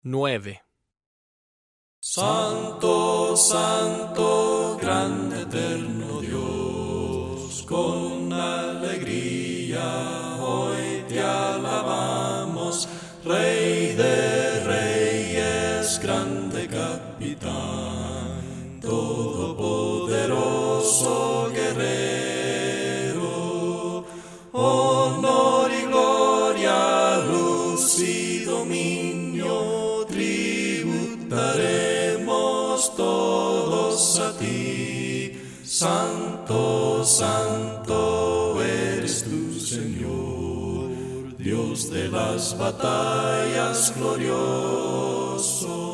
9. Santo, santo, grande eterno Dios, con alegría hoy te alabamos, Rey de reyes, grande capitán, todopoderoso guerrero, honor y gloria, luz y dominio tributaremos todos a ti. Santo, santo eres tu Señor, Dios de las batallas glorioso.